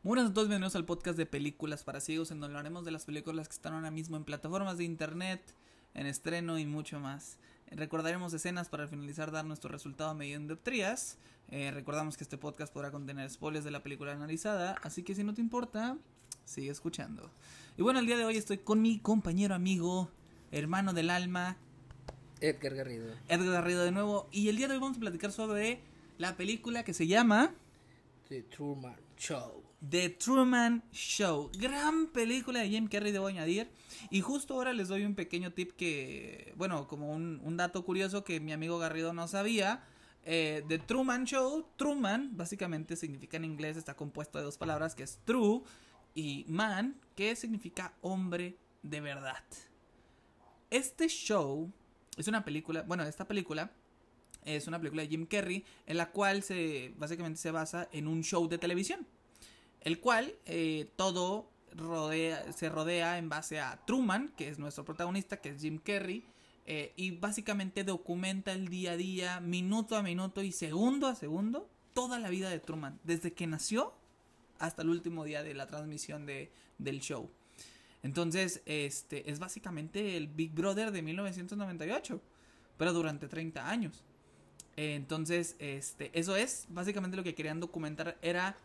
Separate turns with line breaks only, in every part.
Buenas a todos, bienvenidos al podcast de Películas para Ciegos, en donde hablaremos de las películas que están ahora mismo en plataformas de internet, en estreno y mucho más. Recordaremos escenas para al finalizar dar nuestro resultado medio en dioptrías. Recordamos que este podcast podrá contener spoilers de la película analizada, así que si no te importa, sigue escuchando. Y bueno, el día de hoy estoy con mi compañero, amigo, hermano del alma,
Edgar Garrido.
Edgar Garrido de nuevo. Y el día de hoy vamos a platicar sobre la película que se llama
The Truman Show.
The Truman Show. Gran película de Jim Carrey, debo añadir. Y justo ahora les doy un pequeño tip que, bueno, como un dato curioso que mi amigo Garrido no sabía. The Truman Show, Truman básicamente significa en inglés, está compuesto de dos palabras que es true y man, que significa hombre de verdad. Este show es una película, bueno, esta película es una película de Jim Carrey en la cual básicamente se basa en un show de televisión, el cual todo se rodea en base a Truman, que es nuestro protagonista, que es Jim Carrey, y básicamente documenta el día a día, minuto a minuto y segundo a segundo, toda la vida de Truman, desde que nació hasta el último día de la transmisión del show. Entonces, es básicamente el Big Brother de 1998, pero durante 30 años. Entonces, eso es básicamente lo que querían documentar, era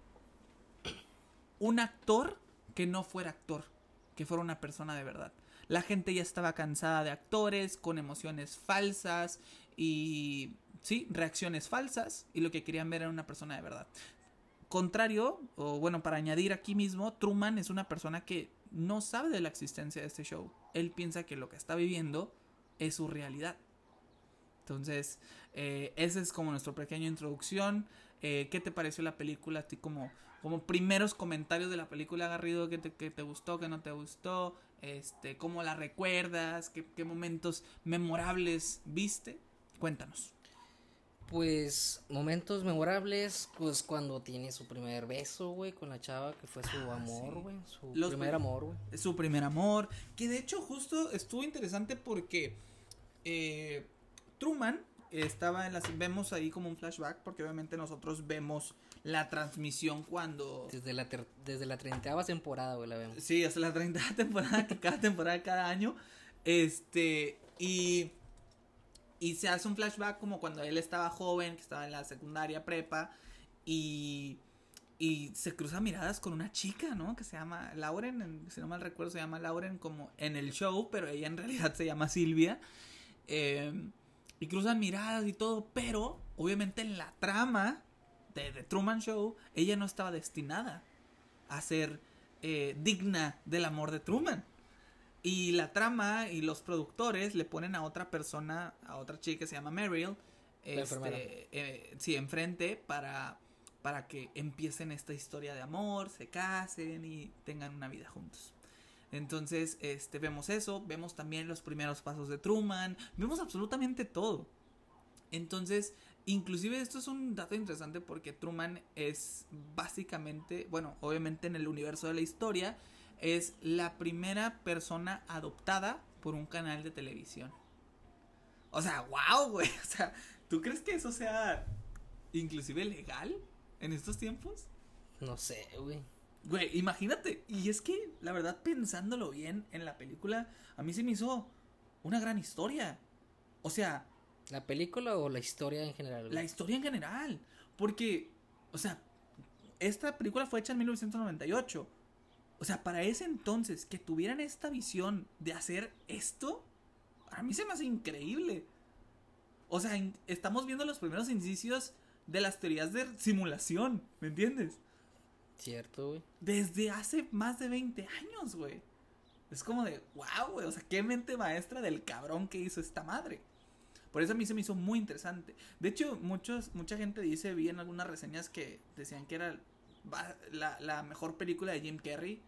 un actor que no fuera actor, que fuera una persona de verdad. La gente ya estaba cansada de actores con emociones falsas y, sí, reacciones falsas, y lo que querían ver era una persona de verdad. Contrario, o bueno, para añadir aquí mismo, Truman es una persona que no sabe de la existencia de este show. Él piensa que lo que está viviendo es su realidad. Entonces, esa es como nuestra pequeña introducción. ¿Qué te pareció la película? A ti como primeros comentarios de la película, Garrido, que te gustó, que no te gustó, cómo la recuerdas, qué momentos memorables viste. Cuéntanos.
Pues, momentos memorables, pues cuando tiene su primer beso, güey, con la chava que fue su amor,
sí.
güey, primer amor, güey.
Su primer amor, que de hecho justo estuvo interesante porque Truman estaba vemos ahí como un flashback, porque obviamente nosotros vemos la transmisión cuando
Desde la 30ª temporada, güey, la vemos.
sí, hasta la 30ª temporada, que cada temporada cada año, y se hace un flashback como cuando él estaba joven, que estaba en la secundaria, prepa, y se cruza miradas con una chica, ¿no? Que se llama Lauren, si no mal recuerdo se llama Lauren como en el show, pero ella en realidad se llama Silvia. Y cruzan miradas y todo, pero obviamente en la trama de The Truman Show, ella no estaba destinada a ser digna del amor de Truman. Y la trama y los productores le ponen a otra persona, a otra chica que se llama Meryl, enfrente para que empiecen esta historia de amor, se casen y tengan una vida juntos. Entonces, vemos eso, vemos también los primeros pasos de Truman, vemos absolutamente todo. Entonces, inclusive esto es un dato interesante porque Truman es básicamente, bueno, obviamente en el universo de la historia, es la primera persona adoptada por un canal de televisión. O sea, wow, güey. O sea, ¿tú crees que eso sea inclusive legal en estos tiempos?
No sé, güey.
Güey, imagínate. Y es que, la verdad, pensándolo bien en la película, a mí se me hizo una gran historia. O sea,
¿La película o la historia en general, güey?
la historia en general. Porque, o sea, esta película fue hecha en 1998. O sea, para ese entonces, que tuvieran esta visión de hacer esto, a mí se me hace increíble. O sea, estamos viendo los primeros indicios de las teorías de simulación, ¿me entiendes?
Cierto, güey.
Desde hace más de 20 años, güey. Es como de, wow, güey, o sea, qué mente maestra del cabrón que hizo esta madre. Por eso a mí se me hizo muy interesante. De hecho, mucha gente vi en algunas reseñas que decían que era la mejor película de Jim Carrey.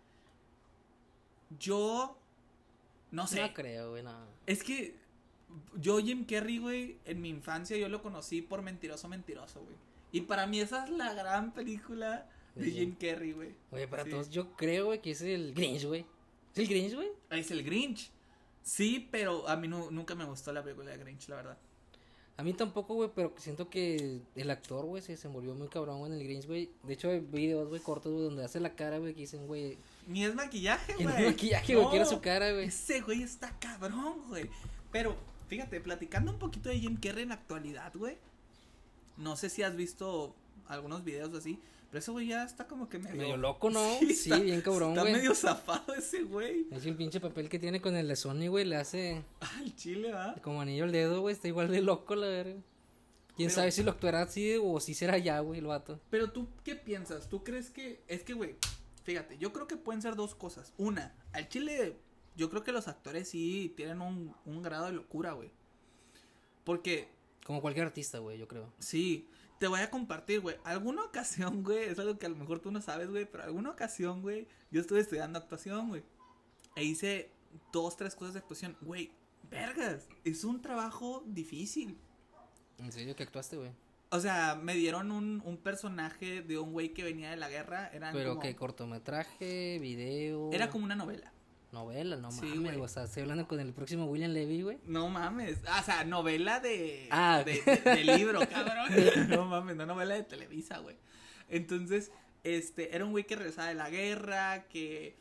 Yo no sé.
No creo, güey, no.
Es que yo Jim Carrey, güey, en mi infancia yo lo conocí por Mentiroso, güey. Y para mí esa es la gran película de Jim Carrey, güey.
Oye, para todos yo creo, güey, que es el Grinch, güey. ¿Es el Grinch, güey?
Es el Grinch. Sí, pero a mí nunca me gustó la película de Grinch, la verdad.
A mí tampoco, güey, pero siento que el actor, güey, se desenvolvió muy cabrón, güey, en el Grinch, güey. De hecho, hay videos, güey, cortos, güey, donde hace la cara, güey, que dicen, güey...
Ni es maquillaje,
Que
güey.
no es maquillaje, güey, que era su cara, güey.
Ese güey está cabrón, güey. Pero, fíjate, platicando un poquito de Jim Carrey en la actualidad, güey. No sé si has visto algunos videos así, pero ese güey ya está como que
Medio loco, ¿no? Sí,
está,
bien cabrón, güey.
Está medio zafado ese güey.
Es el pinche papel que tiene con el de Sony, güey, le hace
Al chile, ¿va?
como anillo al dedo, güey, está igual de loco, la verga. ¿Quién sabe si lo actuará así o si será ya, güey, el vato?
Pero tú, ¿qué piensas? ¿Tú crees que...? Es que, güey, fíjate, yo creo que pueden ser dos cosas. Una, al chile, yo creo que los actores sí tienen un grado de locura, güey. Porque...
Como cualquier artista, güey, yo creo.
Sí, te voy a compartir, güey. Alguna ocasión, güey, es algo que a lo mejor tú no sabes, güey, pero alguna ocasión, güey, yo estuve estudiando actuación, güey. E hice 2, 3 cosas de actuación. Güey, vergas, es un trabajo difícil.
¿En serio que actuaste, güey?
O sea, me dieron un personaje de un güey que venía de la guerra. Eran
¿Pero
como...
qué? ¿Cortometraje? ¿Video?
Era como una novela.
Novela, no
Sí,
mames,
güey.
o sea, estoy hablando con el próximo William Levy, güey.
No mames. O sea, novela de.
Ah,
de libro, cabrón. No mames, no novela de Televisa, güey. Entonces, era un güey que regresaba de la guerra, que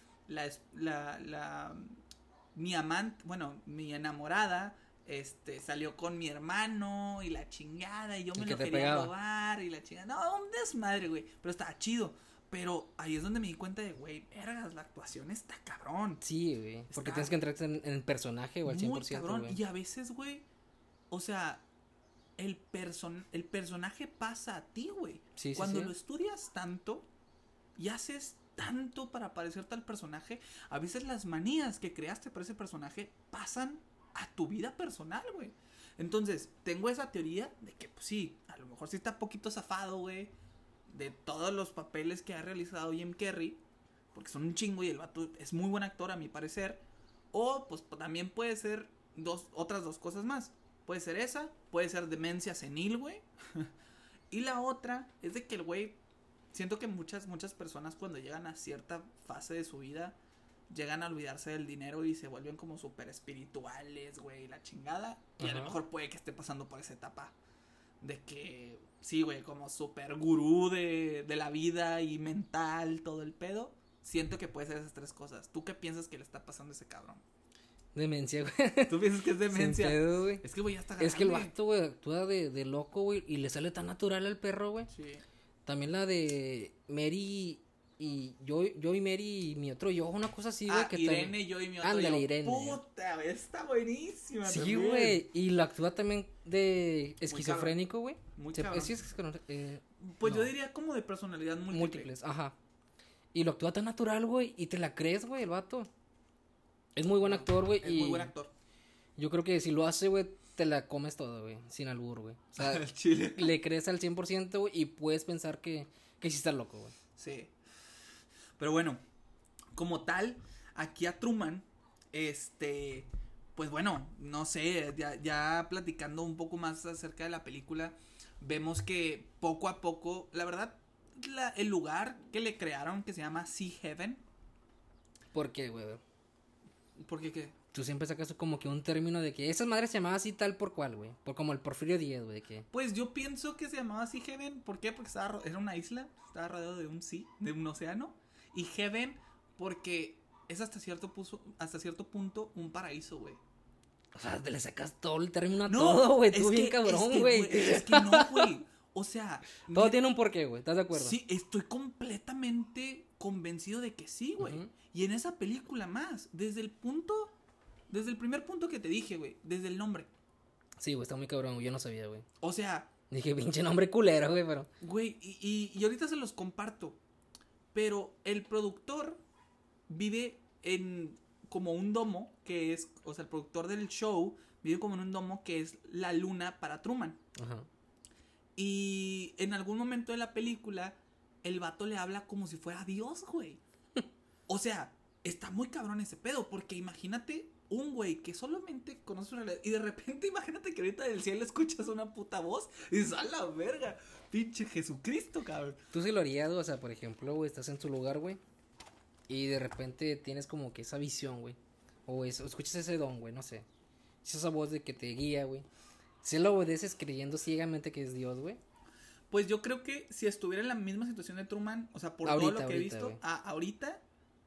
mi amante, bueno, mi enamorada, salió con mi hermano y la chingada, y yo me
que
lo
te
quería
pegaba.
robar y la chingada. No, un desmadre, güey. Pero estaba chido. Pero ahí es donde me di cuenta de, güey, vergas, la actuación está cabrón.
Sí, güey, porque
Está
tienes que entrar en el personaje o al 100%,
Muy cabrón.
güey.
Y a veces, güey, o sea, el personaje pasa a ti, güey.
Sí, sí,
Cuando
sí.
lo estudias tanto y haces tanto para parecerte al personaje, a veces las manías que creaste para ese personaje pasan a tu vida personal, güey. Entonces, tengo esa teoría de que, pues sí, a lo mejor sí está poquito zafado, güey, de todos los papeles que ha realizado Jim Carrey, porque son un chingo y el vato es muy buen actor a mi parecer. O pues también puede ser otras dos cosas más. Puede ser esa, puede ser demencia senil, güey. Y la otra es de que el güey, siento que muchas personas cuando llegan a cierta fase de su vida llegan a olvidarse del dinero y se vuelven como súper espirituales, güey, la chingada. Y a lo mejor puede que esté pasando por esa etapa de que, sí, güey, como súper gurú de la vida y mental, todo el pedo. Siento que puede ser esas tres cosas. ¿Tú qué piensas que le está pasando a ese cabrón?
Demencia, güey.
¿Tú piensas que es demencia?
Sin pedo, güey.
Es que, güey, ya está grande.
Es que el vato, güey, actúa de loco, güey, y le sale tan natural al perro, güey.
Sí.
También la de Mary y yo y Mary y mi otro yo, una cosa así, güey.
Irene, yo y mi otro
Ándale,
yo.
Irene.
Puta, güey, está buenísima.
Sí,
también.
güey, y lo actúa también de esquizofrénico, güey.
Muy cabrón. Pues
no.
yo diría como de personalidad múltiple.
Múltiples, ajá. Y lo actúa tan natural, güey, y te la crees, güey, el vato. Es muy buen actor, güey.
Es muy buen actor.
Yo creo que si lo hace, güey, te la comes todo, güey, sin albur, güey. O sea,
El chile.
le crees al 100%, güey, y puedes pensar que sí está loco, güey.
Sí. Pero bueno, como tal, aquí a Truman, pues bueno, no sé, ya platicando un poco más acerca de la película, vemos que poco a poco, la verdad, el lugar que le crearon, que se llama Sea Heaven.
¿Por qué, güey?
¿Por qué qué?
Tú siempre sacas como que un término de que esas madres se llamaban así tal por cual, güey. Por como el Porfirio Díaz, güey, de que...
Pues yo pienso que se llamaba Sea Heaven, ¿por qué? Porque era una isla, estaba rodeado de un sea, de un océano. Y Heaven porque es hasta cierto punto un paraíso, güey.
O sea, te le sacas todo el término a todo, güey. Tú bien cabrón, güey.
Es que no, güey. O sea...
Todo tiene un porqué, güey. ¿Estás de acuerdo?
Sí, estoy completamente convencido de que sí, güey. Y en esa película más, desde el primer punto que te dije, güey, desde el nombre.
Sí, güey, está muy cabrón, güey. Yo no sabía, güey.
O sea...
Dije, pinche nombre culero, güey, pero...
Güey, y ahorita se los comparto. Pero el productor vive en como un domo que es, o sea, el productor del show vive como en un domo que es la luna para Truman.
Ajá.
Y en algún momento de la película, el vato le habla como si fuera Dios, güey. O sea, está muy cabrón ese pedo, porque imagínate un güey que solamente conoce una realidad y de repente imagínate que ahorita del cielo escuchas una puta voz y dices, a la verga, pinche Jesucristo, cabrón.
Tú sí lo harías, o sea, por ejemplo, güey, estás en tu lugar, güey, y de repente tienes como que esa visión, güey, o escuchas ese don, güey, no sé, esa voz de que te guía, güey. ¿Sí lo obedeces creyendo ciegamente que es Dios, güey?
Pues yo creo que si estuviera en la misma situación de Truman, o sea, por
Ahorita,
todo lo que he
ahorita,
visto,
güey.
ahorita,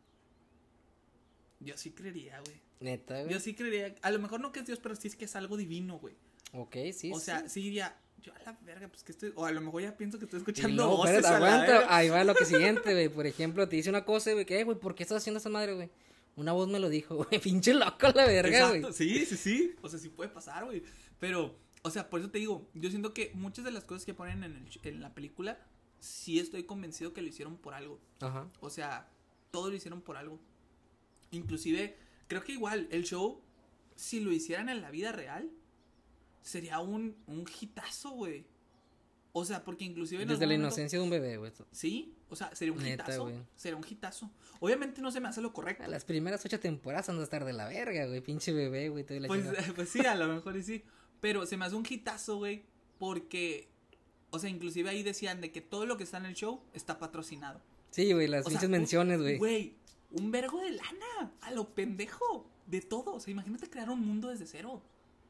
yo sí creería, güey.
Neta, güey.
Yo sí creería, a lo mejor no que es Dios, pero sí es que es algo divino, güey.
Ok, sí,
O sea, sí diría, yo a la verga, pues que estoy, o a lo mejor ya pienso que estoy
Y
escuchando
luego,
voces
espérate,
a la
aguanta,
verga.
ahí va lo que siguiente, güey. Por ejemplo, te dice una cosa, güey, que, güey, ¿por qué estás haciendo esa madre, güey? Una voz me lo dijo, güey, pinche loco la verga, güey.
Exacto, sí, o sea, sí puede pasar, güey, pero, o sea, por eso te digo, yo siento que muchas de las cosas que ponen en la película, sí estoy convencido que lo hicieron por algo,
Ajá.
o sea, todo lo hicieron por algo, inclusive, creo que igual, el show, si lo hicieran en la vida real, sería un hitazo, güey, o sea, porque inclusive en
Desde
algún
la
momento,
inocencia de un bebé, güey.
sí, o sea, sería un
Neta,
hitazo,
güey.
sería un hitazo, obviamente no se me hace lo correcto.
A las primeras 8 temporadas han de estar de la verga, güey. Pinche bebé, güey. Te doy la
Pues,
chingada.
pues sí, a lo mejor y sí. Pero se me hace un hitazo, güey. Porque, o sea, inclusive ahí decían de que todo lo que está en el show está patrocinado.
Sí, güey, las
O sea,
pinches menciones, güey.
Güey, un vergo de lana. A lo pendejo. De todo. O sea, imagínate crear un mundo desde cero.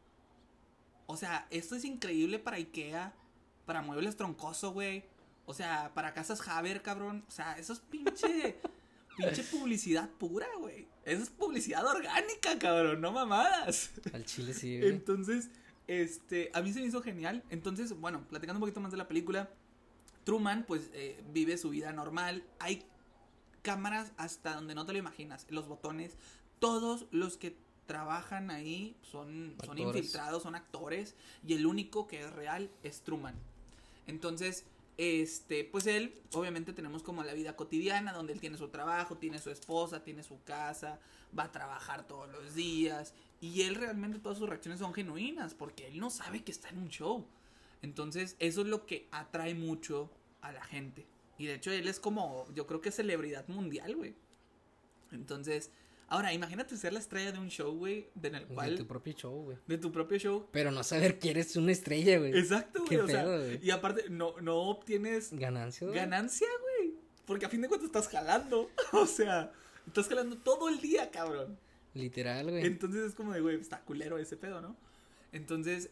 O sea, esto es increíble para IKEA. Para muebles troncoso, güey. O sea, para casas Haber, cabrón. O sea, eso es pinche publicidad pura, güey. Eso es publicidad orgánica, cabrón. No mamadas.
Al chile sí, güey.
Entonces, a mí se me hizo genial. Entonces, bueno, platicando un poquito más de la película, Truman, pues, vive su vida normal. Hay cámaras hasta donde no te lo imaginas. Los botones, todos los que trabajan ahí son
Actores.
infiltrados, son actores. Y el único que es real es Truman. Entonces, pues él, obviamente tenemos como la vida cotidiana, donde él tiene su trabajo, tiene su esposa, tiene su casa, va a trabajar todos los días, y él realmente todas sus reacciones son genuinas, porque él no sabe que está en un show. Entonces, eso es lo que atrae mucho a la gente. Y de hecho, él es como, yo creo que celebridad mundial, güey. Entonces, ahora, imagínate ser la estrella de un show, güey, en el cual...
De tu propio show, güey.
De tu propio show.
Pero no saber que eres una estrella, güey.
Exacto, güey.
Qué
O sea,
pedo, güey.
y aparte, no obtienes
Ganancia, güey.
ganancia, güey. Porque a fin de cuentas estás jalando. O sea, estás jalando todo el día, cabrón.
Literal, güey.
Entonces es como de, güey, está culero ese pedo, ¿no? Entonces,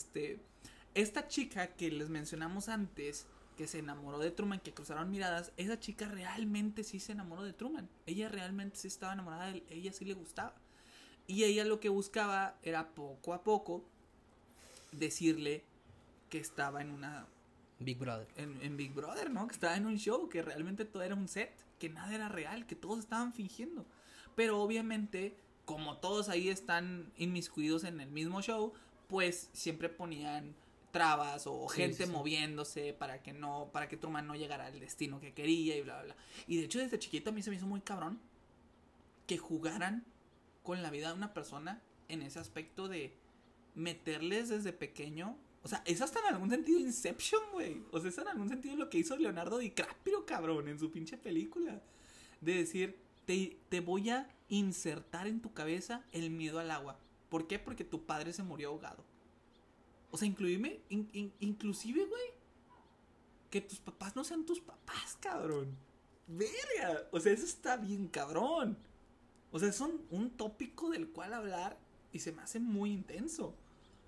esta chica que les mencionamos antes, que se enamoró de Truman, que cruzaron miradas, esa chica realmente sí se enamoró de Truman. Ella realmente sí estaba enamorada de él, ella sí le gustaba. Y ella lo que buscaba era poco a poco decirle que estaba en una...
Big Brother.
En Big Brother, ¿no? Que estaba en un show, que realmente todo era un set, que nada era real, que todos estaban fingiendo. Pero obviamente, como todos ahí están inmiscuidos en el mismo show, pues siempre ponían trabas o
Sí,
gente
sí.
moviéndose para que Truman no llegara al destino que quería y bla, bla, bla. Y de hecho, desde chiquito a mí se me hizo muy cabrón que jugaran con la vida de una persona en ese aspecto de meterles desde pequeño. O sea, es hasta en algún sentido Inception, güey. O sea, es en algún sentido lo que hizo Leonardo DiCaprio, cabrón, en su pinche película. De decir, te voy a insertar en tu cabeza el miedo al agua. ¿Por qué? Porque tu padre se murió ahogado. O sea, inclusive, güey, que tus papás no sean tus papás, cabrón. Verga. O sea, eso está bien cabrón. O sea, es un tópico del cual hablar y se me hace muy intenso.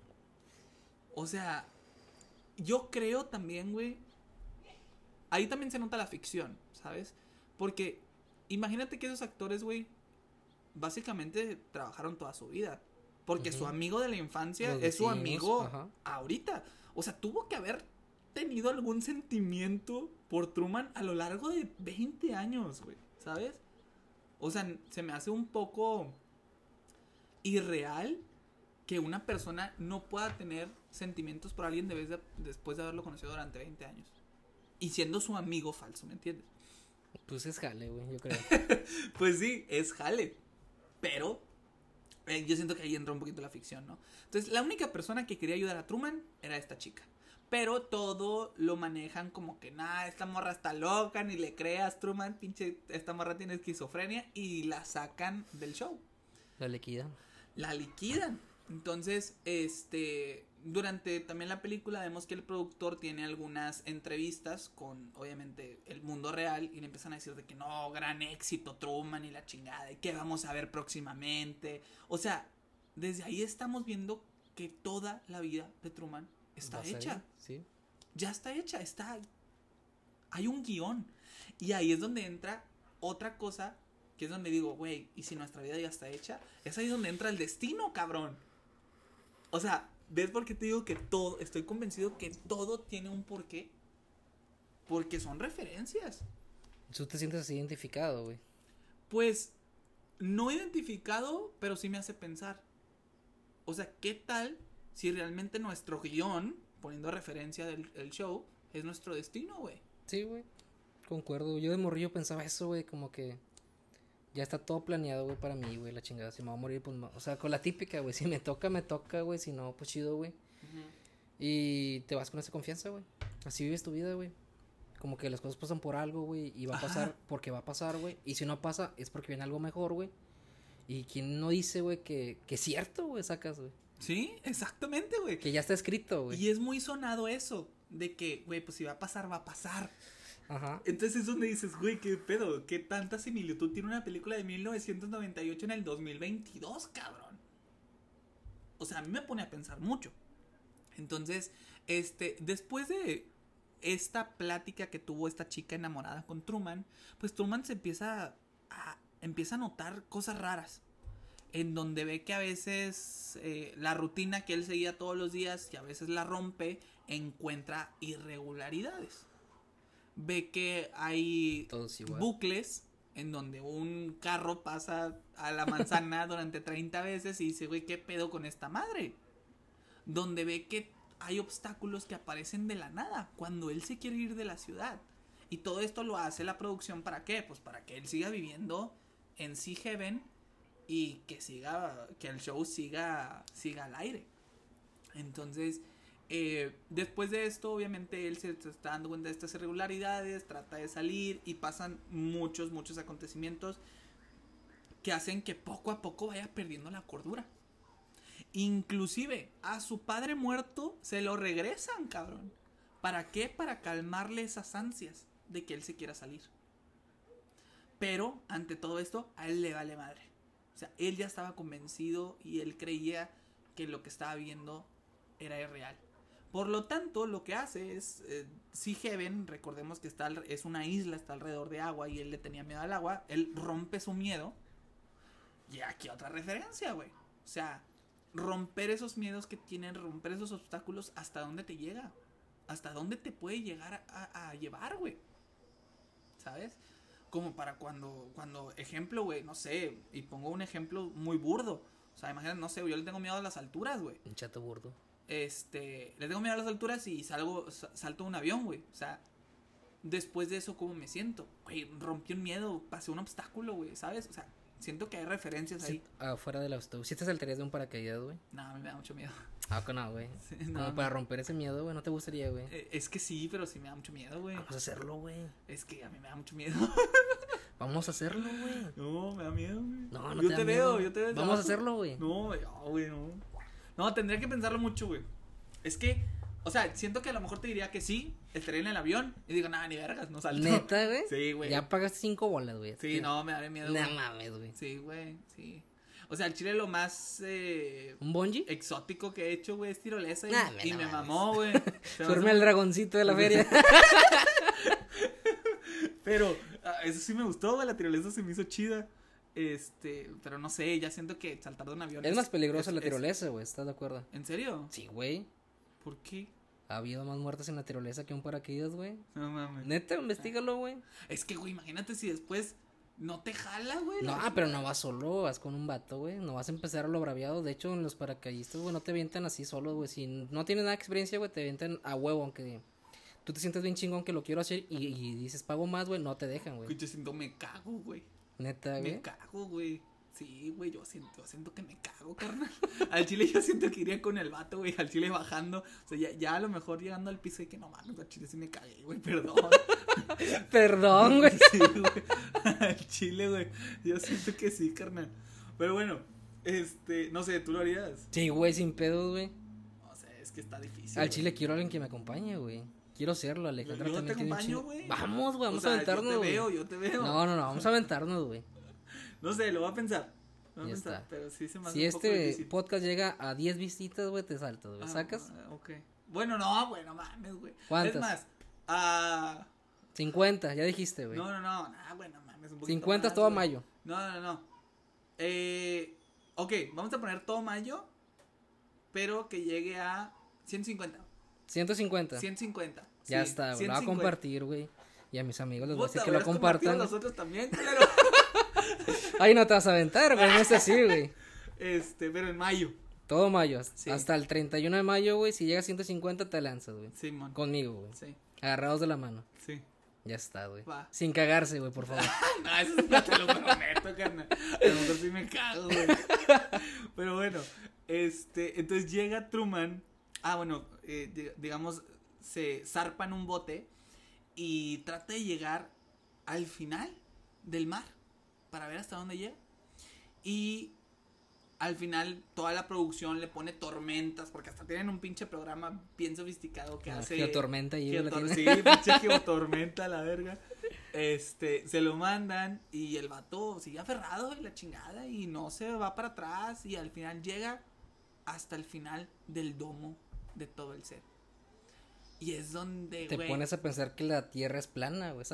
O sea, yo creo también, güey, ahí también se nota la ficción, ¿sabes? Porque imagínate que esos actores, güey, básicamente trabajaron toda su vida. Porque su amigo de la infancia
Los
es su
vecinos,
amigo
ajá.
ahorita. O sea, tuvo que haber tenido algún sentimiento por Truman a lo largo de 20 años, güey, ¿sabes? O sea, se me hace un poco irreal que una persona no pueda tener sentimientos por alguien después de haberlo conocido durante 20 años. Y siendo su amigo falso, ¿me entiendes?
Pues es jale, güey, yo creo.
Pues sí, es jale. Pero yo siento que ahí entra un poquito la ficción, ¿no? Entonces, la única persona que quería ayudar a Truman era esta chica. Pero todo lo manejan como que, nah, esta morra está loca, ni le creas, Truman, pinche, esta morra tiene esquizofrenia, y la sacan del show.
La liquida.
La liquidan. Entonces, durante también la película vemos que el productor tiene algunas entrevistas con, obviamente, el mundo real, y le empiezan a decir de que no, gran éxito Truman y la chingada, y qué vamos a ver próximamente. O sea, desde ahí estamos viendo que toda la vida de Truman está hecha.
Sí.
Ya está hecha, hay un guión. Y ahí es donde entra otra cosa, que es donde digo, güey, ¿y si nuestra vida ya está hecha? Es ahí donde entra el destino, cabrón. O sea, ¿ves por qué te digo que todo, estoy convencido que todo tiene un porqué? Porque son referencias.
¿Tú te sientes así identificado, güey?
Pues, no identificado, pero sí me hace pensar. O sea, ¿qué tal si realmente nuestro guión, poniendo referencia del show, es nuestro destino, güey?
Sí, güey. Concuerdo. Yo de morrillo pensaba eso, güey, como que ya está todo planeado, güey, para mí, güey, la chingada. Si me va a morir, pues, o sea, con la típica, güey. Si me toca, güey. Si no, pues chido, güey. Y te vas con esa confianza, güey. Así vives tu vida, güey. Como que las cosas pasan por algo, güey. Y va a pasar porque va a pasar, güey. Y si no pasa, es porque viene algo mejor, güey. Y quien no dice, güey, que es cierto, güey, sacas, güey.
Sí, exactamente, güey.
Que ya está escrito, güey.
Y es muy sonado eso. De que, güey, pues si va a pasar, va a pasar.
Ajá.
Entonces es donde dices, güey, qué pedo. Qué tanta similitud tiene una película de 1998 en el 2022, cabrón. O sea, a mí me pone a pensar mucho. Entonces, después de esta plática que tuvo esta chica enamorada con Truman, pues Truman se empieza a notar cosas raras. En donde ve que a veces la rutina que él seguía todos los días, y a veces la rompe, encuentra irregularidades. Ve que hay bucles en donde un carro pasa a la manzana durante 30 veces y dice, güey, ¿qué pedo con esta madre? Donde ve que hay obstáculos que aparecen de la nada cuando él se quiere ir de la ciudad. Y todo esto lo hace la producción, ¿para qué? Pues para que él siga viviendo en Sea Heaven y que el show siga al aire. Entonces, después de esto, obviamente él se está dando cuenta de estas irregularidades, trata de salir y pasan muchos acontecimientos que hacen que poco a poco vaya perdiendo la cordura. Inclusive a su padre muerto se lo regresan, cabrón. ¿Para qué? Para calmarle esas ansias de que él se quiera salir. Pero ante todo esto, a él le vale madre. O sea, él ya estaba convencido y él creía que lo que estaba viendo era irreal. Por lo tanto, lo que hace es, Sea Heaven, recordemos que es una isla, está alrededor de agua y él le tenía miedo al agua, él rompe su miedo. Y aquí otra referencia, güey. O sea, romper esos miedos que tienen, romper esos obstáculos, ¿hasta dónde te llega? ¿Hasta dónde te puede llegar a llevar, güey? ¿Sabes? Como para cuando ejemplo, güey, no sé, y pongo un ejemplo muy burdo. O sea, imagínate, no sé, yo le tengo miedo a las alturas, güey.
Un chato burdo.
Le tengo miedo a las alturas y salto un avión, güey. O sea, después de eso, ¿cómo me siento? Güey, rompí un miedo, pasé un obstáculo, güey, ¿sabes? O sea, siento que hay referencias ahí.
Afuera del auto. ¿Sí te saltarías de un paracaídas, güey?
No, a mí me da mucho miedo.
Ah, que no, güey.
Sí,
Como
no,
para romper ese miedo, güey, ¿no te gustaría, güey?
Es que sí, pero sí me da mucho miedo, güey.
Vamos a hacerlo, güey.
Es que a mí me da mucho miedo.
Vamos a hacerlo, güey.
No, me da miedo, güey.
No,
yo te veo.
Vamos a hacerlo, güey.
No, güey, no. No, tendría que pensarlo mucho, güey. Es que, o sea, siento que a lo mejor te diría que sí, estaría en el avión y digo, nada, ni vergas, no salto.
¿Neta, güey?
Sí, güey.
Ya pagaste 5 bolas, güey.
Sí, no, me daría miedo,
No
güey.
mames, güey.
Sí, güey, sí. O sea, el chile lo más
¿un bungee?
exótico que he hecho, güey, es tirolesa y me
mames.
mamó, güey.
Subirme al dragoncito de la feria.
Pero eso sí me gustó, güey, la tirolesa se me hizo chida. Pero no sé, ya siento que saltar de un avión
Es más peligrosa la tirolesa, güey, ¿estás de acuerdo?
¿En serio?
Sí, güey.
¿Por qué?
Ha habido más muertes en la tirolesa que un paracaídas, güey.
No mames.
Neta, investígalo, güey.
Es que, güey, imagínate si después no te jala, güey.
No, pero no vas solo, vas con un vato, güey. No vas a empezar a lo braviado. De hecho, en los paracaidistas, güey, no te avientan así solos, güey. Si no tienes nada de experiencia, güey, te avientan a huevo, aunque tú te sientes bien chingón que lo quiero hacer y dices pago más, güey, no te dejan, güey.
Yo siento me cago, güey.
Neta, güey.
Me cago, güey. Sí, güey, yo siento que me cago, carnal. Al chile yo siento que iría con el vato, güey, al chile bajando. O sea, ya a lo mejor llegando al piso y que no mames, al chile sí me cagué, güey, perdón.
Perdón, güey.
Sí, güey. Al chile, güey. Yo siento que sí, carnal. Pero bueno, no sé, ¿tú lo harías?
Sí, güey, sin pedos, güey.
O sea, es que está difícil.
Al chile quiero a alguien que me acompañe, güey. Quiero serlo, Alejandra.
Yo te acompaño, güey.
Vamos, güey, vamos a aventarnos, güey.
Yo te veo.
No, vamos a aventarnos, güey.
No sé, lo voy a pensar.
Ya está.
Pero sí se me hace
Si
un poco
este
difícil.
podcast llega a 10 visitas, güey, te saltas, güey. ¿Sacas?
Ok. Bueno, no, güey, no mames, güey.
¿Cuántas?
Es más, ah...
50, ya dijiste, güey.
No, güey, no mames, un poquito
50
más,
es todo
güey.
mayo.
No. Ok, vamos a poner todo mayo, pero que llegue a 150.
150.
150.
Ya
sí,
está, güey. Lo voy a
150.
compartir, güey. Y a mis amigos les voy a decir
Puta,
que lo
hubieras compartido
compartan.
a nosotros también, claro.
Ay, no te vas a aventar, güey. No es así, güey.
Pero en mayo.
Todo mayo.
Sí.
Hasta el 31 de mayo, güey. Si llega a 150, te lanzas, güey.
Sí, man.
Conmigo, güey.
Sí,
Agarrados de la mano.
sí.
Ya está, güey.
Va.
Sin cagarse, güey, por favor.
No, eso sí no te lo prometo, carnal. A lo mejor sí me cago, güey. Pero bueno, entonces llega Truman. Bueno, digamos, se zarpa en un bote y trata de llegar al final del mar para ver hasta dónde llega. Y al final toda la producción le pone tormentas, porque hasta tienen un pinche programa bien sofisticado que hace
Geotormenta y
sí, pinche geotormenta la verga. Se lo mandan y el vato sigue aferrado y la chingada y no se va para atrás y al final llega hasta el final del domo de todo el set. Y es donde,
Te
güey,
pones a pensar que la tierra es plana, güey.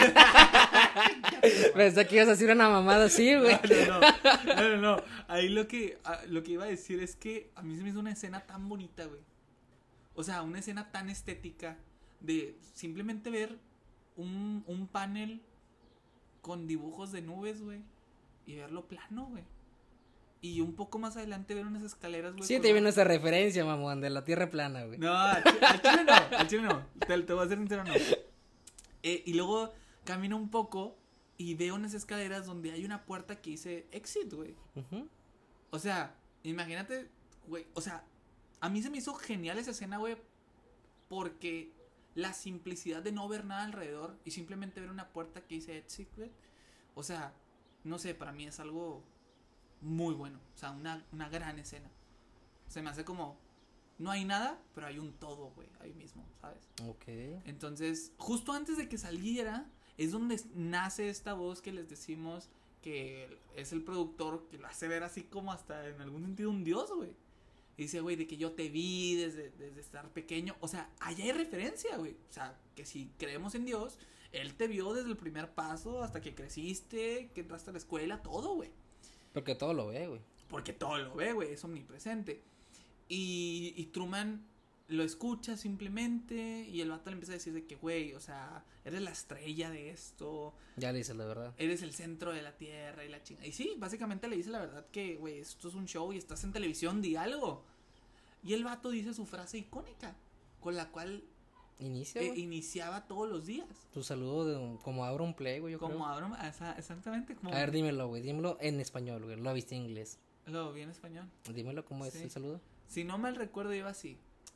Pensé que ibas a decir una mamada así, güey.
No. Ahí lo que iba a decir es que a mí se me hizo una escena tan bonita, güey. O sea, una escena tan estética de simplemente ver un panel con dibujos de nubes, güey, y verlo plano, güey. Y un poco más adelante ver unas escaleras, güey.
Sí, te viene esa referencia, mamón, de la tierra plana, güey.
No, al chile no. Te voy a ser sincero, no. Y luego camino un poco y veo unas escaleras donde hay una puerta que dice exit, güey.
Uh-huh.
O sea, imagínate, güey. O sea, a mí se me hizo genial esa escena, güey. Porque la simplicidad de no ver nada alrededor y simplemente ver una puerta que dice exit, güey. O sea, no sé, para mí es algo muy bueno. O sea, una gran escena. Se me hace como, no hay nada, pero hay un todo, güey, ahí mismo, ¿sabes?
Ok.
Entonces, justo antes de que saliera, es donde nace esta voz que les decimos que es el productor, que lo hace ver así como hasta en algún sentido un dios, güey. Y dice, güey, de que yo te vi desde estar pequeño. O sea, allá hay referencia, güey. O sea, que si creemos en Dios, Él te vio desde el primer paso hasta que creciste, que entraste a la escuela, todo, güey.
Porque todo lo ve, güey.
Porque todo lo ve, güey, es omnipresente. Y Truman lo escucha simplemente y el vato le empieza a decir de que, güey, o sea, eres la estrella de esto.
Ya le dices la verdad.
Eres el centro de la tierra y la chingada. Y sí, básicamente le dice la verdad que, güey, esto es un show y estás en televisión, di algo. Y el vato dice su frase icónica, con la cual
Inicia, güey.
iniciaba todos los días.
Tu saludo como abro un play, güey, yo
Como
creo.
abro, exactamente. Como
A ver, dímelo, güey. Dímelo en español, güey. Lo viste en inglés.
Lo vi en español.
Dímelo cómo es
Sí.
el saludo.
Si no mal recuerdo, iba así.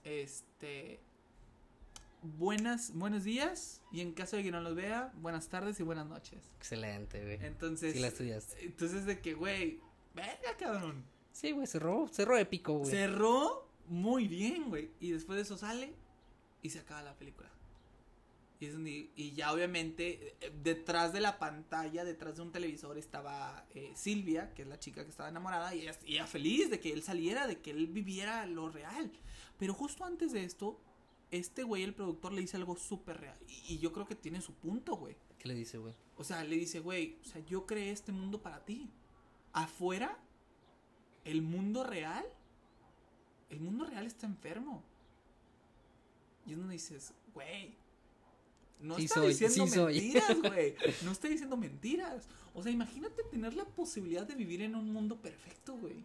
Buenos días. Y en caso de que no los vea, buenas tardes y buenas noches.
Excelente, güey.
Entonces.
Sí la estudiaste.
Entonces, de que, güey, verga, cabrón.
Sí, güey, cerró épico, güey.
Cerró muy bien, güey. Y después de eso sale y se acaba la película. Y ya obviamente detrás de la pantalla, detrás de un televisor estaba Silvia, que es la chica que estaba enamorada, y ella feliz de que él saliera, de que él viviera lo real. Pero justo antes de esto, este güey, el productor, le dice algo súper real. Y yo creo que tiene su punto, güey.
¿Qué le dice, güey?
O sea, le dice, güey, o sea, yo creé este mundo para ti. Afuera, el mundo real está enfermo. Y es donde dices, güey, no
Sí
está
soy,
diciendo
sí soy.
mentiras, güey. No está diciendo mentiras. O sea, imagínate tener la posibilidad de vivir en un mundo perfecto, güey.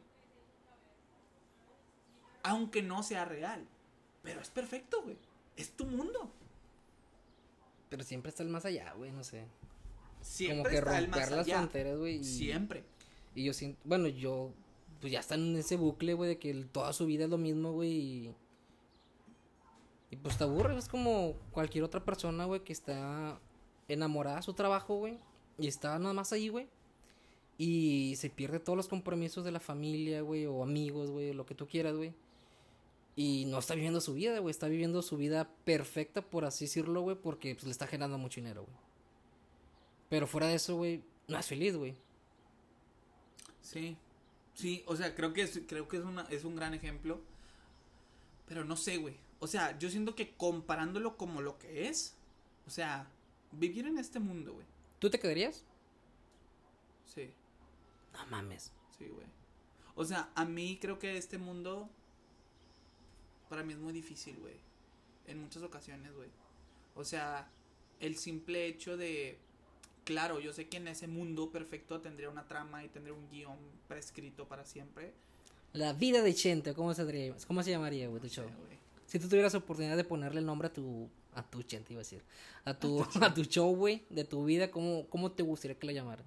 Aunque no sea real. Pero es perfecto, güey. Es tu mundo.
Pero siempre está el más allá, güey, no sé.
Siempre
Como que
está el
romper
más
las
allá.
fronteras, güey.
Siempre.
Y yo siento, bueno, yo pues ya están en ese bucle, güey, de que toda su vida es lo mismo, güey. Y pues te aburre, es como cualquier otra persona, güey, que está enamorada de su trabajo, güey. Y está nada más ahí, güey. Y se pierde todos los compromisos de la familia, güey, o amigos, güey, lo que tú quieras, güey. Y no está viviendo su vida, güey, está viviendo su vida perfecta, por así decirlo, güey, porque pues, le está generando mucho dinero, güey. Pero fuera de eso, güey, no es feliz, güey.
Sí. Sí, o sea, creo que es un gran ejemplo. Pero no sé, güey. O sea, yo siento que comparándolo como lo que es, o sea, vivir en este mundo, güey.
¿Tú te quedarías?
Sí,
No mames.
sí, güey. O sea, a mí creo que este mundo para mí es muy difícil, güey. En muchas ocasiones, güey. O sea, el simple hecho de, claro, yo sé que en ese mundo perfecto tendría una trama y tendría un guión prescrito para siempre.
La vida de Chente, ¿cómo se llamaría, güey, tu
No sé,
show?
güey.
Si tú tuvieras oportunidad de ponerle el nombre a tu Chente, iba a decir, a tu show, güey, de tu vida, ¿cómo te gustaría que la llamaran?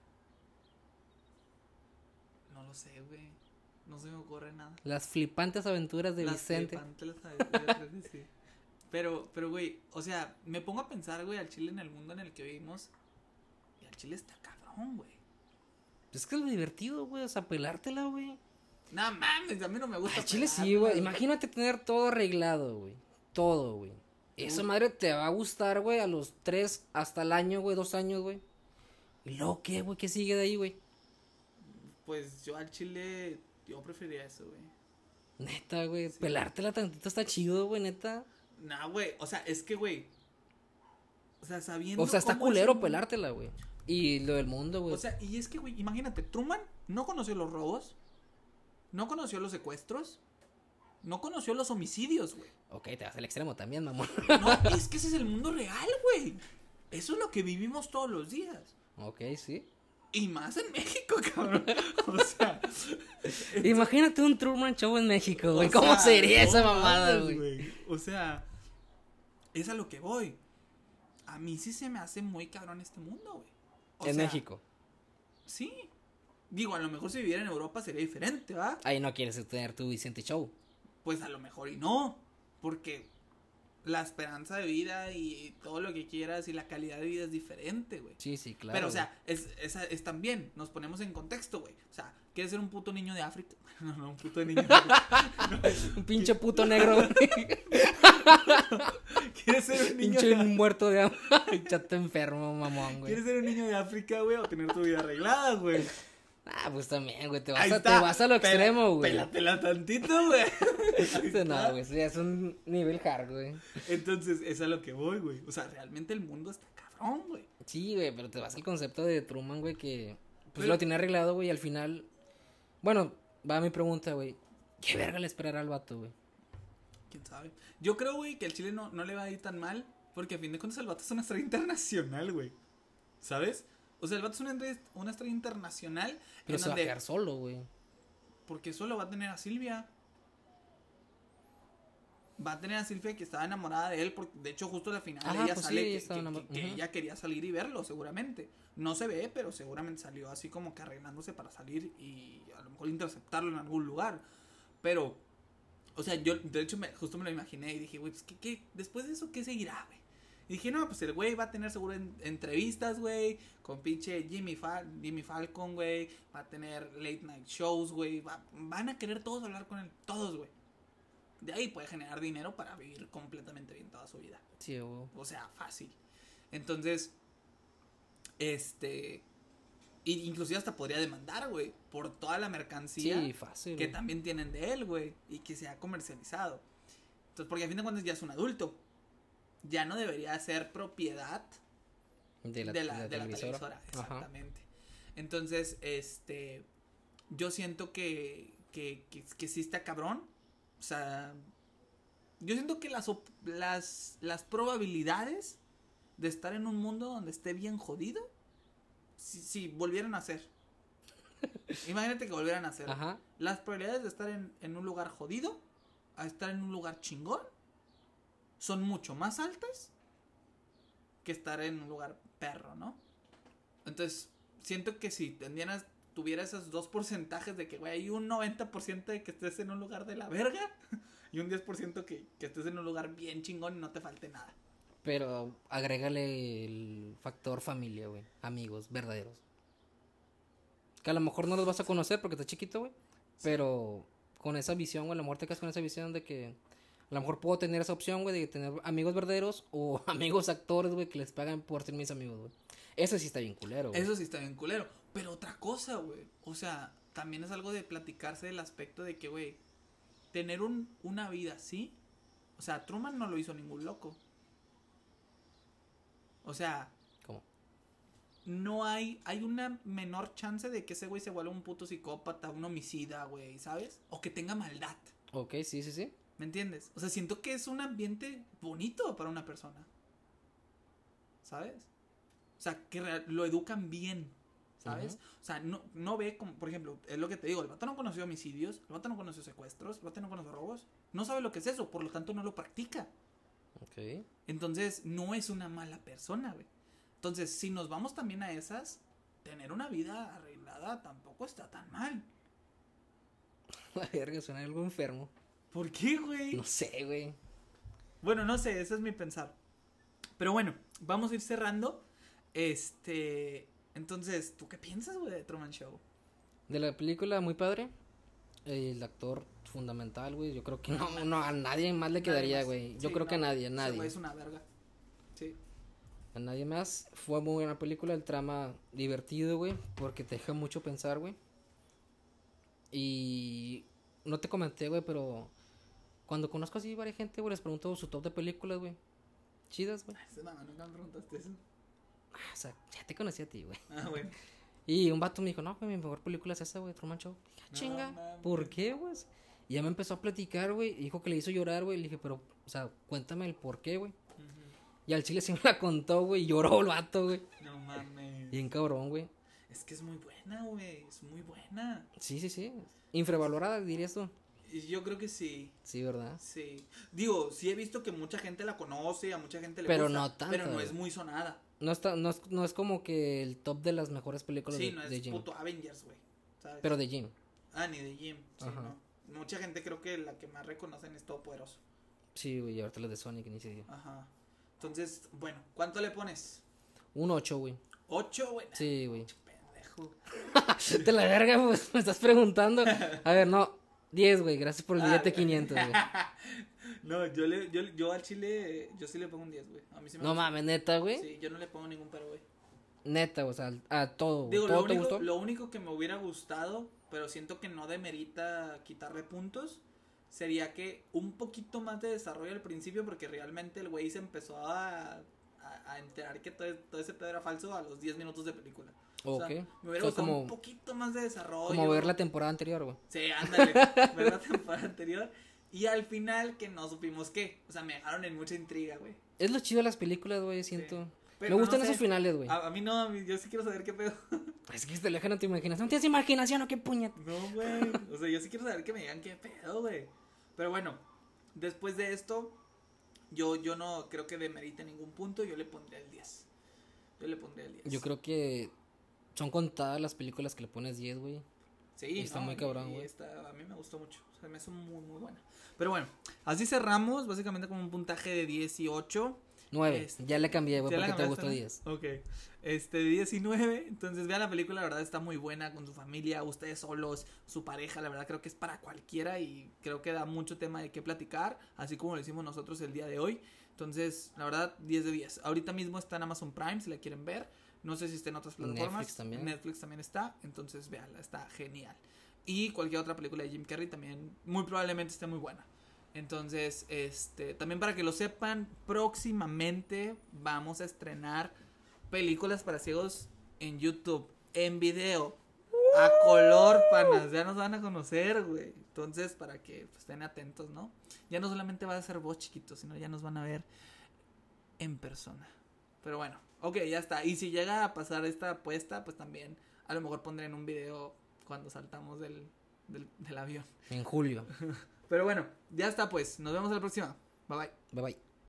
No lo sé, güey. No se me ocurre nada.
Las flipantes aventuras de Vicente.
Yo creo que sí. Pero, güey, o sea, me pongo a pensar, güey, al chile en el mundo en el que vivimos. Y al chile está cabrón, güey.
Es que es lo divertido, güey, o sea, pelártela, güey.
No mames, a mí no me gusta.
Al chile sí,
pelarla,
güey. Imagínate tener todo arreglado, güey. Todo, güey. Esa madre te va a gustar, güey, a los 3 hasta el año, güey, 2 años, güey. ¿Y luego qué, güey? ¿Qué sigue de ahí, güey?
Pues yo al chile, yo preferiría eso, güey.
Neta, güey.
Sí.
Pelártela tantito está chido, güey, neta.
Nah, güey, o sea, es que, güey. O sea, sabiendo.
O sea, está
cómo es el
culero
mundo.
pelártela, güey. Y lo del mundo, güey.
O sea, y es que, güey, imagínate, Truman no conoció los robos, no conoció los secuestros, no conoció los homicidios, güey.
Ok, te vas al extremo también, mamón.
No, es que ese es el mundo real, güey. Eso es lo que vivimos todos los días.
Ok, sí.
Y más en México, cabrón. O sea,
Imagínate un Truman Show en México, güey.
o
¿Cómo
sea,
sería
no
esa mamada,
mames,
güey?
O sea, es a lo que voy. A mí sí se me hace muy cabrón este mundo, güey. O
En
sea,
México.
Sí. Digo, a lo mejor si viviera en Europa sería diferente, ¿va?
Ahí no quieres tener tu Vicente Show.
Pues a lo mejor y no. Porque la esperanza de vida y todo lo que quieras y la calidad de vida es diferente, güey.
Sí, sí, claro.
Pero, o
güey.
sea, es también, nos ponemos en contexto, güey. O sea, ¿quieres ser un puto niño de África? No, un puto niño de África.
Un pinche puto negro, güey.
¿Quieres ser un niño
Pinche
de
muerto de hambre. Chato enfermo, mamón, güey.
¿Quieres ser un niño de África, güey? O tener tu vida arreglada, güey.
Ah, pues también, güey. Te
Ahí
vas
está.
a lo extremo, güey.
Pélatela tantito, güey. Ahí está.
No, güey. Eso ya es un nivel hard, güey.
Entonces, es a lo que voy, güey. O sea, realmente el mundo está cabrón, güey.
Sí, güey. Pero te vas al concepto de Truman, güey, que pues
Pero-
lo tiene arreglado, güey. Y al final. Bueno, va mi pregunta, güey. ¿Qué verga le esperará al vato, güey?
¿Quién sabe? Yo creo, güey, que al Chile no le va a ir tan mal. Porque a fin de cuentas el vato es una estrella internacional, güey. ¿Sabes? O sea, el vato es una estrella internacional.
Pero
en
se va a
donde,
quedar solo, güey.
porque solo va a tener a Silvia. Va a tener a Silvia que estaba enamorada de él. Porque, de hecho, justo al final
Ajá,
ella
pues
sale
sí, ella
que,
estaba enamorada. Ujú.
ella quería salir y verlo, seguramente. No se ve, pero seguramente salió así como que arreglándose para salir y a lo mejor interceptarlo en algún lugar. Pero, o sea, yo de hecho justo me lo imaginé y dije, güey, pues, después de eso, ¿qué seguirá, güey? Y dije, no, pues el güey va a tener seguro entrevistas, güey, con pinche Jimmy Falcon, güey, va a tener late night shows, güey, van a querer todos hablar con él, todos, güey. De ahí puede generar dinero para vivir completamente bien toda su vida.
Sí, güey.
O sea, fácil. Entonces, inclusive hasta podría demandar, güey, por toda la mercancía
Sí, fácil.
que
güey.
también tienen de él, güey, y que se ha comercializado. Entonces, porque a fin de cuentas ya es un adulto. Ya no debería ser propiedad
De la
televisora.
Ajá.
Exactamente. Entonces, yo siento que sí está cabrón. O sea, yo siento que las probabilidades de estar en un mundo donde esté bien jodido, si volvieran a ser. Imagínate que volvieran a ser.
Ajá.
Las probabilidades de estar en un lugar jodido a estar en un lugar chingón son mucho más altas que estar en un lugar perro, ¿no? Entonces, siento que si tuviera esos dos porcentajes de que, güey, hay un 90% de que estés en un lugar de la verga y un 10% que estés en un lugar bien chingón y no te falte nada.
Pero agrégale el factor familia, güey. Amigos verdaderos. Que a lo mejor no los vas a conocer porque estás chiquito, güey. Pero con esa visión, güey, a lo mejor te quedas con esa visión de que A lo mejor puedo tener esa opción, güey, de tener amigos verdaderos o amigos actores, güey, que les pagan por ser mis amigos, güey. Eso sí está bien culero, güey.
Eso sí está bien culero. Pero otra cosa, güey. O sea, también es algo de platicarse del aspecto de que, güey, tener una vida así. O sea, Truman no lo hizo ningún loco. O sea,
¿Cómo?
no hay una menor chance de que ese güey se vuelva un puto psicópata, un homicida, güey, ¿sabes? O que tenga maldad.
Ok, sí.
¿Me entiendes? O sea, siento que es un ambiente bonito para una persona. ¿Sabes? O sea, que lo educan bien. ¿Sabes? O sea, no ve como, por ejemplo, es lo que te digo, el vato no conoció homicidios, el vato no conoció secuestros, el vato no conoció robos, no sabe lo que es eso, por lo tanto no lo practica.
Ok.
Entonces, no es una mala persona, güey. Entonces, si nos vamos también a esas, tener una vida arreglada tampoco está tan mal.
La verga, suena algo enfermo.
¿Por qué, güey?
No sé, güey.
Bueno, no sé, ese es mi pensar. Pero bueno, vamos a ir cerrando. Entonces, ¿tú qué piensas, güey, de Truman Show?
De la película, muy padre. El actor fundamental, güey. Yo creo que no a nadie más le quedaría, güey. Yo creo que a nadie.
Ese güey es una verga. Sí.
A nadie más. Fue muy buena película. El trama divertido, güey. Porque te deja mucho pensar, güey. Y no te comenté, güey, pero cuando conozco así varias gente, güey, les pregunto su top de películas, güey. Chidas, güey.
Esa mamá, nunca me preguntaste eso.
O sea, ya te conocí a ti, güey.
Ah, bueno.
Y un vato me dijo, no, güey, mi mejor película es esa, güey, Truman Show. Dije,
No,
chinga,
mames.
¿por qué, güey? Y ya me empezó a platicar, güey, y dijo que le hizo llorar, güey. Le dije, pero, o sea, cuéntame el por qué, güey. Y al chile sí me la contó, güey, y lloró el vato, güey.
No mames.
Bien cabrón, güey.
Es que es muy buena, güey. Es muy buena.
Sí. Infravalorada, dirías tú.
Y yo creo que sí.
Sí, ¿verdad?
Sí. Digo, sí he visto que mucha gente la conoce, a mucha gente le
Pero
gusta.
no tanto,
Pero no
güey.
es muy sonada.
No es como que el top de las mejores películas
Sí,
de,
no
de
es
Jim.
puto Avengers, güey. ¿Sabes?
Pero de Jim.
Ah, ni de Jim. Sí,
Ajá.
no. Mucha gente creo que la que más reconocen es Todopoderoso.
Sí, güey, y ahorita las de Sonic ni se diga.
Ajá. Entonces, bueno, ¿cuánto le pones?
Un 8, güey.
8, güey.
Sí, güey.
Pendejo.
Te la verga, pues, me estás preguntando. A ver, no. 10, güey. Gracias por el billete 500, güey.
No, yo al chile, yo sí le pongo un 10, güey. A mí sí me
No
gusta.
mames, neta, güey.
Sí, yo no le pongo ningún pero, güey.
Neta, o sea, a todo, güey.
Digo,
¿Todo te gustó?
lo único que me hubiera gustado, pero siento que no demerita quitarle puntos, sería que un poquito más de desarrollo al principio, porque realmente el güey se empezó a enterar que todo ese pedo era falso a los 10 minutos de película. O sea,
Ok.
me hubiera
Fue
gustado
como-
un poquito más de desarrollo.
Como ver la temporada anterior, güey.
Sí, ándale, ver la temporada anterior. Y al final que no supimos qué. O sea, me dejaron en mucha intriga, güey.
Es lo chido de las películas, güey, siento.
Sí. Pero
Me gustan
no sé,
esos finales, güey.
A mí no, yo sí quiero saber qué pedo.
Es que te alejan a tu imaginación. ¿Tienes imaginación o qué puñet?
No, güey. O sea, yo sí quiero saber que me digan qué pedo, güey. Pero bueno, después de esto, yo no creo que demerite ningún punto. Yo le pondría el 10. Yo le pondría el 10.
Yo creo que son contadas las películas que le pones 10, güey.
Sí,
está
no,
muy cabrón,
y
güey.
a mí me gustó mucho. O sea, me hizo muy, muy buena. Pero bueno, así cerramos, básicamente con un puntaje de 18.
9. Ya le cambié, güey,
¿Ya la
porque te
cambiaste,
gustó
no?
10.
Ok. 19. Entonces vean la película, la verdad está muy buena con su familia, ustedes solos, su pareja, la verdad creo que es para cualquiera y creo que da mucho tema de qué platicar, así como lo hicimos nosotros el día de hoy. Entonces, la verdad, 10 de 10. Ahorita mismo está en Amazon Prime si la quieren ver. No sé si está en otras plataformas.
Netflix también
está. Entonces, véanla, está genial. Y cualquier otra película de Jim Carrey también muy probablemente esté muy buena. Entonces, también para que lo sepan, próximamente vamos a estrenar películas para ciegos en YouTube, en video, a color, panas. Ya nos van a conocer, güey. Entonces, para que pues, estén atentos, ¿no? Ya no solamente va a ser voz, chiquitos, sino ya nos van a ver en persona. Pero bueno, ok, ya está. Y si llega a pasar esta apuesta, pues también a lo mejor pondré en un video cuando saltamos del avión.
En julio.
Pero bueno, ya está pues. Nos vemos a la próxima. Bye bye.
Bye bye.